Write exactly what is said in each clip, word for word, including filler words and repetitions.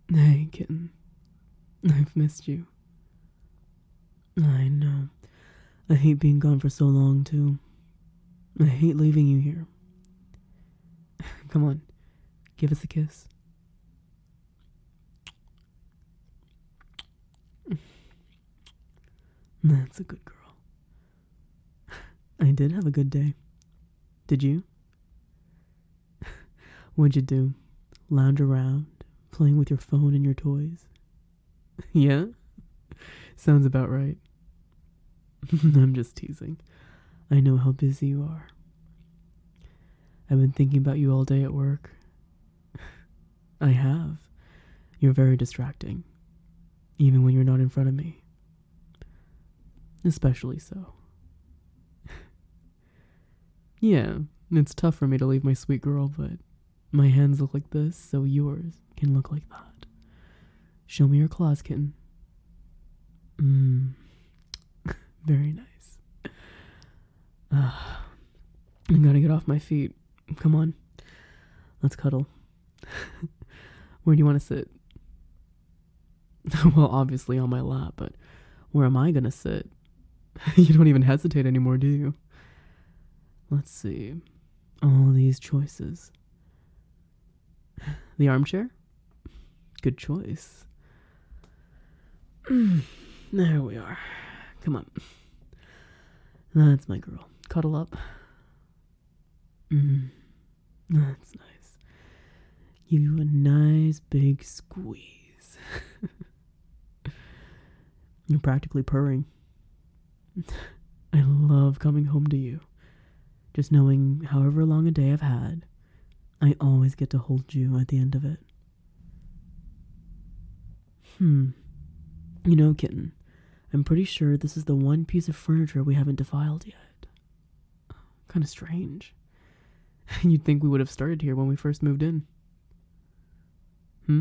Hey, kitten. I've missed you. I know. I hate being gone for so long, too. I hate leaving you here. Come on, give us a kiss. That's a good girl. I did have a good day. Did you? What'd you do? Lounge around, playing with your phone and your toys? Yeah? Sounds about right. I'm just teasing. I know how busy you are. I've been thinking about you all day at work. I have. You're very distracting, even when you're not in front of me. Especially so. Yeah, it's tough for me to leave my sweet girl, but my hands look like this, so yours can look like that. Show me your claws, kitten. Mmm. Very nice. Uh, I gotta get off my feet. Come on. Let's cuddle. Where do you want to sit? Well, obviously on my lap, but where am I gonna sit? You don't even hesitate anymore, do you? Let's see. All these choices. The armchair? Good choice. There we are. Come on. That's my girl. Cuddle up. Mm, that's nice. Give you a nice big squeeze. You're practically purring. I love coming home to you. Just knowing however long a day I've had, I always get to hold you at the end of it. Hmm. You know, kitten, I'm pretty sure this is the one piece of furniture we haven't defiled yet. Kind of strange. You'd think we would have started here when we first moved in. Hmm?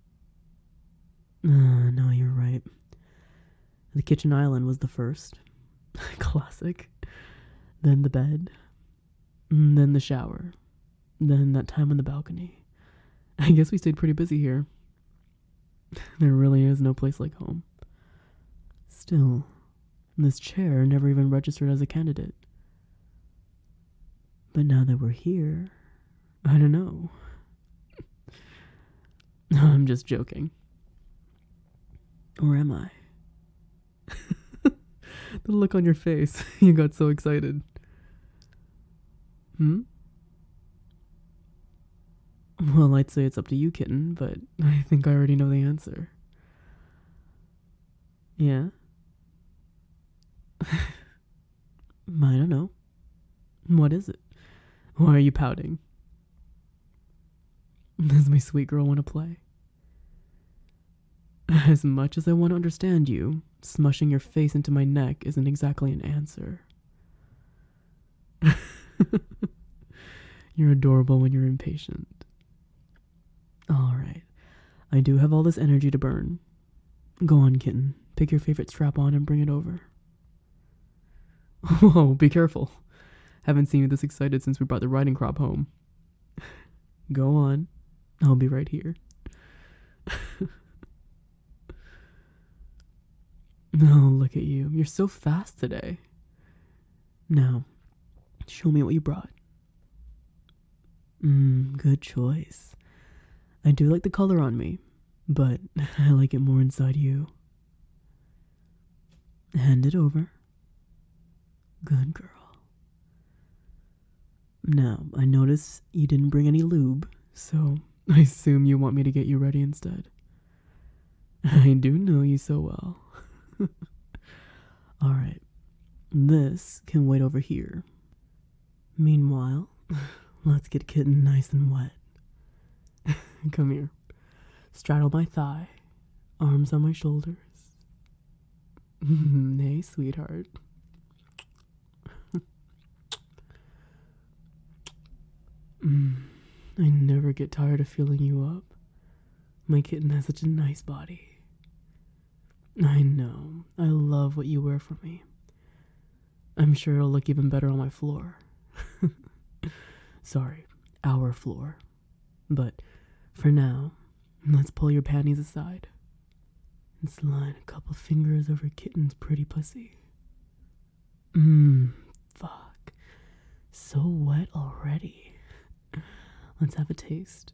Uh, no, you're right. The kitchen island was the first. Classic. Then the bed. And then the shower. Then that time on the balcony. I guess we stayed pretty busy here. There really is no place like home. Still, this chair never even registered as a candidate. But now that we're here, I don't know. I'm just joking. Or am I? The look on your face. You got so excited. Hmm? Well, I'd say it's up to you, kitten, but I think I already know the answer. Yeah? I don't know. What is it? Why are you pouting? Does my sweet girl want to play? As much as I want to understand you, smushing your face into my neck isn't exactly an answer. You're adorable when you're impatient. Alright, I do have all this energy to burn. Go on, kitten. Pick your favorite strap on and bring it over. Whoa, be careful. Haven't seen you this excited since we brought the riding crop home. Go on. I'll be right here. Oh, look at you. You're so fast today. Now, show me what you brought. Mmm, good choice. I do like the color on me, but I like it more inside you. Hand it over. Good girl. Now, I notice you didn't bring any lube, so I assume you want me to get you ready instead. I do know you so well. Alright, this can wait over here. Meanwhile, let's get kitten nice and wet. Come here. Straddle my thigh, arms on my shoulders. Hey, sweetheart. mm, I never get tired of filling you up. My kitten has such a nice body. I know. I love what you wear for me. I'm sure it'll look even better on my floor. Sorry, our floor. But for now, Let's pull your panties aside and slide a couple fingers over kitten's pretty pussy. Mmm, fuck. So wet already. Let's have a taste.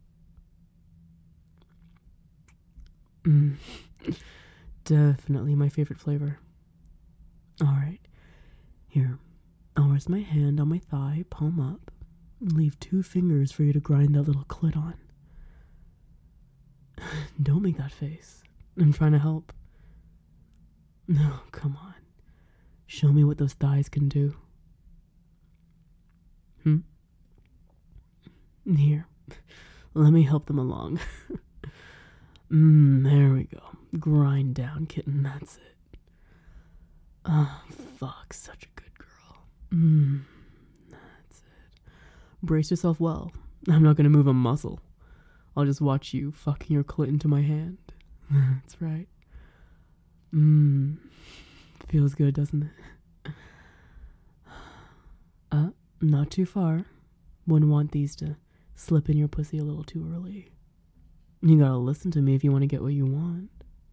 Mmm. Definitely my favorite flavor. Alright. Here. I'll rest my hand on my thigh, palm up, and leave two fingers for you to grind that little clit on. Don't make that face. I'm trying to help. No, come on. Show me what those thighs can do. Hmm? Here. Let me help them along. Mmm, there we go. Grind down, kitten, that's it. Oh, fuck, such a good girl. Mmm, that's it. Brace yourself well. I'm not gonna move a muscle. I'll just watch you fucking your clit into my hand. That's right. Mmm, feels good, doesn't it? Uh, not too far. Wouldn't want these to slip in your pussy a little too early. You gotta listen to me if you want to get what you want.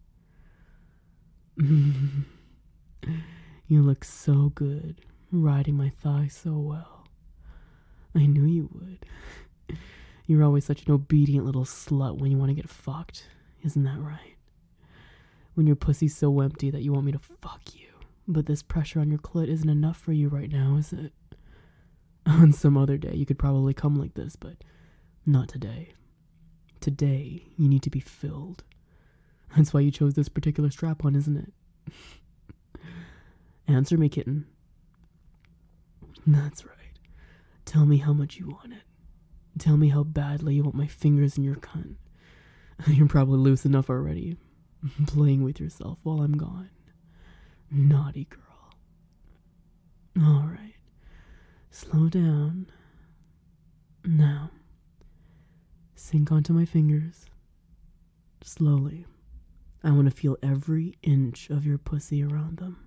You look so good, riding my thigh so well. I knew you would. You're always such an obedient little slut when you want to get fucked. Isn't that right? When your pussy's so empty that you want me to fuck you. But this pressure on your clit isn't enough for you right now, is it? On some other day, you could probably come like this, but not today. Today, you need to be filled. That's why you chose this particular strap-on, isn't it? Answer me, kitten. That's right. Tell me how much you want it. Tell me how badly you want my fingers in your cunt. You're probably loose enough already, playing with yourself while I'm gone. Naughty girl. All right. Slow down. Now, sink onto my fingers. Slowly. I want to feel every inch of your pussy around them.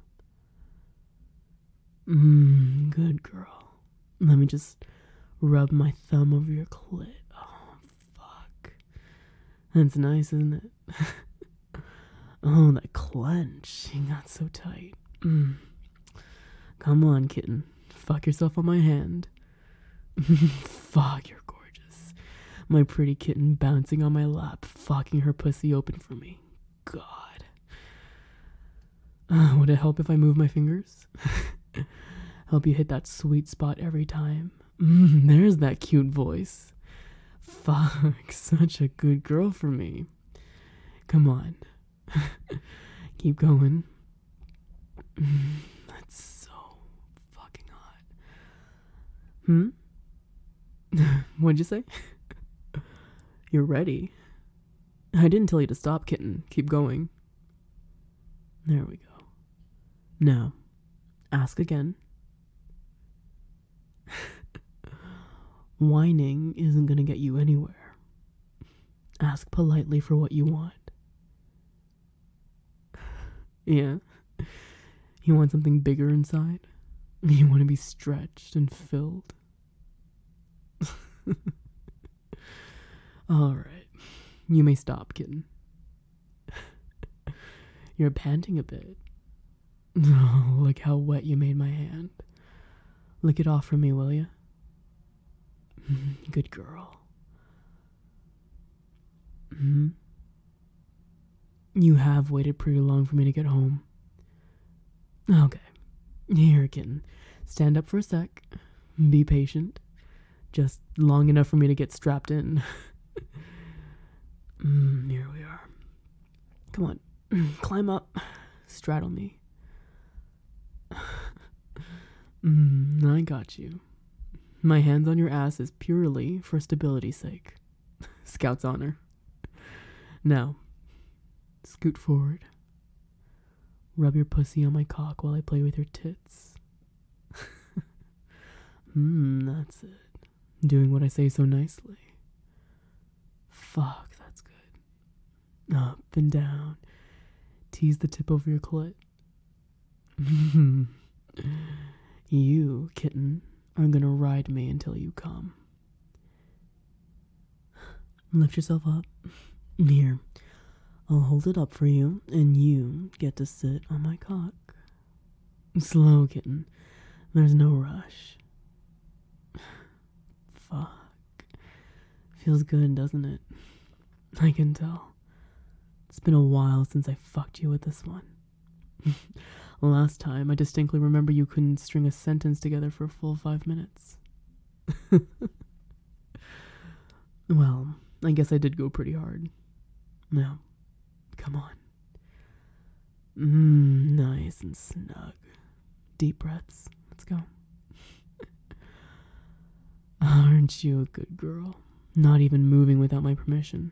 Mmm, good girl. Let me just rub my thumb over your clit. Oh, fuck. That's nice, isn't it? Oh, that clench. You got so tight. Mm. Come on, kitten. Fuck yourself on my hand. Fuck, you're gorgeous. My pretty kitten bouncing on my lap, fucking her pussy open for me. God. Uh, would it help if I move my fingers? Help you hit that sweet spot every time. Mm, there's that cute voice. Fuck, such a good girl for me. Come on. Keep going. Mm, that's so fucking hot. Hmm? What'd you say? You're ready. I didn't tell you to stop, kitten. Keep going. There we go. Now, ask again. Whining isn't gonna get you anywhere. Ask politely for what you want. Yeah? You want something bigger inside? You want to be stretched and filled? Alright. You may stop, kitten. You're panting a bit. Oh, look how wet you made my hand. Lick it off for me, will you? Good girl. Mm-hmm. You have waited pretty long for me to get home. Okay. Here, kitten. Stand up for a sec. Be patient. Just long enough for me to get strapped in. mm, here we are. Come on. Climb up. Straddle me. mm, I got you. My hands on your ass is purely for stability's sake. Scout's honor. Now, scoot forward. Rub your pussy on my cock while I play with your tits. Hmm, that's it. Doing what I say so nicely. Fuck, that's good. Up and down. Tease the tip over your clit. You, kitten, are gonna ride me until you come. Lift yourself up. Here, I'll hold it up for you, and you get to sit on my cock. Slow, kitten. There's no rush. Fuck. Feels good, doesn't it? I can tell. It's been a while since I fucked you with this one. Last time, I distinctly remember you couldn't string a sentence together for a full five minutes. Well, I guess I did go pretty hard. Now, come on. Mmm, nice and snug. Deep breaths. Let's go. Aren't you a good girl? Not even moving without my permission.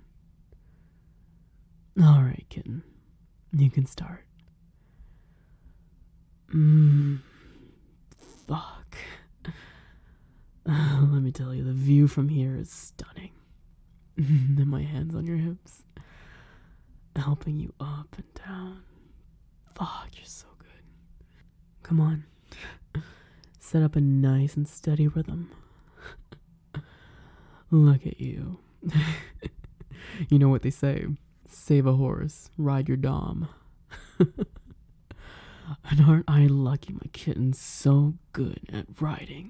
Alright, kitten. You can start. Mmm. Fuck. Uh, let me tell you, the view from here is stunning. And my hands on your hips, helping you up and down. Fuck, you're so good. Come on. Set up a nice and steady rhythm. Look at you. You know what they say. Save a horse, ride your dom. And aren't I lucky my kitten's so good at riding?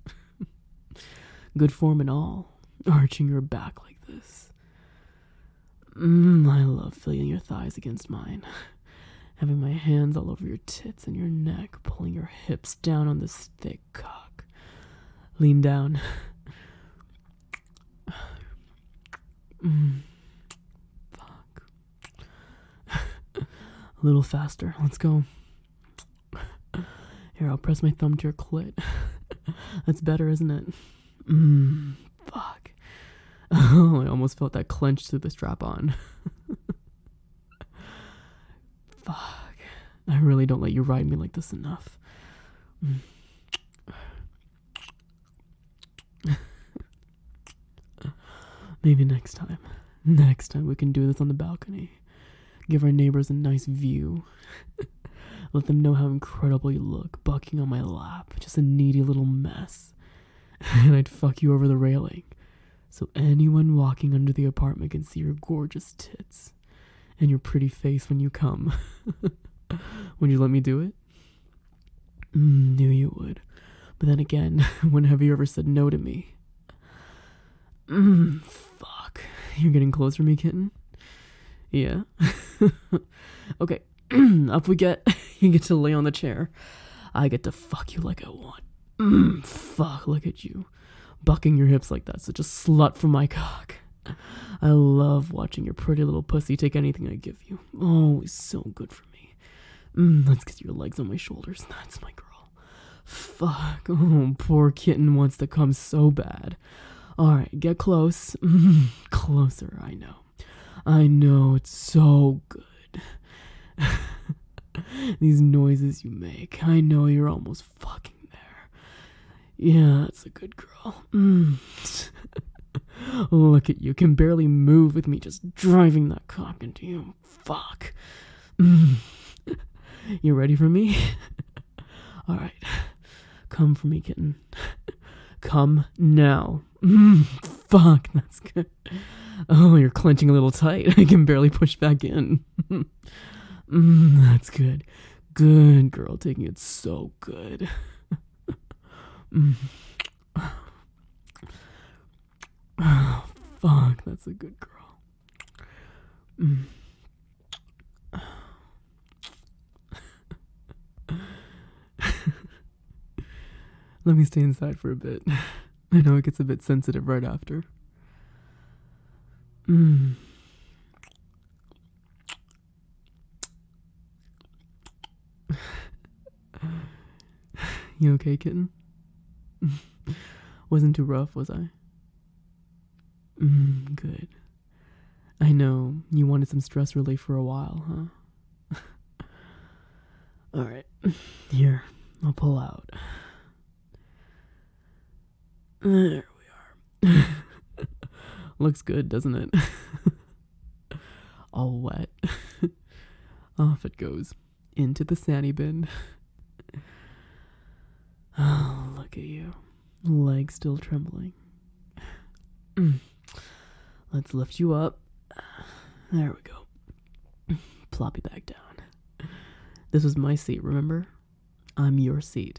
Good form and all, arching your back like this. Mmm, I love feeling your thighs against mine. Having my hands all over your tits and your neck, pulling your hips down on this thick cock. Lean down. Mmm. Fuck. A little faster. Let's go. Here, I'll press my thumb to your clit. That's better, isn't it? Mmm. Fuck. Oh, I almost felt that clench through the strap-on. Fuck. I really don't let you ride me like this enough. Mm. Maybe next time. Next time we can do this on the balcony. Give our neighbors a nice view. Let them know how incredible you look, bucking on my lap. Just a needy little mess. And I'd fuck you over the railing, so anyone walking under the apartment can see your gorgeous tits and your pretty face when you come. Would you let me do it? Mm, knew you would. But then again, when have you ever said no to me? Mmm, fuck. You're getting closer to me, kitten? Yeah? Okay, up we get. You get to lay on the chair. I get to fuck you like I want. Mmm, fuck, look at you. Bucking your hips like that, such a slut for my cock. I love watching your pretty little pussy take anything I give you. Always so good for me. Mmm, let's get your legs on my shoulders. That's my girl. Fuck, oh, poor kitten wants to come so bad. Alright, get close. Mm, closer, I know. I know, it's so good. These noises you make, I know you're almost fucking there. Yeah, that's a good girl. Mm. Look at you, can barely move with me just driving that cock into you. Fuck. Mm. You ready for me? Alright. Come for me, kitten. Come now. Mm, fuck, that's good. Oh, you're clenching a little tight. I can barely push back in. Mm, that's good. Good girl, taking it so good. Mm. Oh, fuck, that's a good girl. Mm. Let me stay inside for a bit. I know it gets a bit sensitive right after. Mm. You okay, kitten? Wasn't too rough, was I? Mm, good. I know, you wanted some stress relief for a while, huh? Alright, here, I'll pull out. There we are. Looks good, doesn't it? All wet. Off it goes. Into the sandy bin. Oh, look at you. Legs still trembling. Mm. Let's lift you up. There we go. Plop you back down. This was my seat, remember? I'm your seat.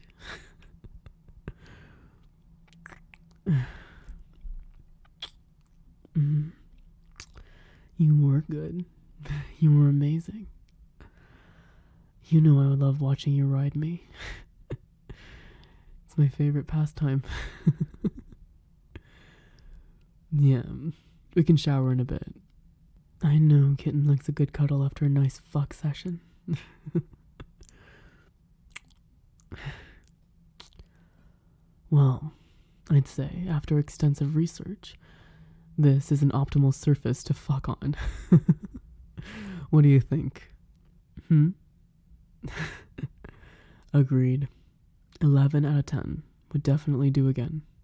Mm. You were good. You were amazing. You know I would love watching you ride me. It's my favorite pastime. Yeah, we can shower in a bit. I know kitten likes a good cuddle after a nice fuck session. Well, I'd say, after extensive research, this is an optimal surface to fuck on. What do you think? Hmm? Agreed. eleven out of ten would definitely do again.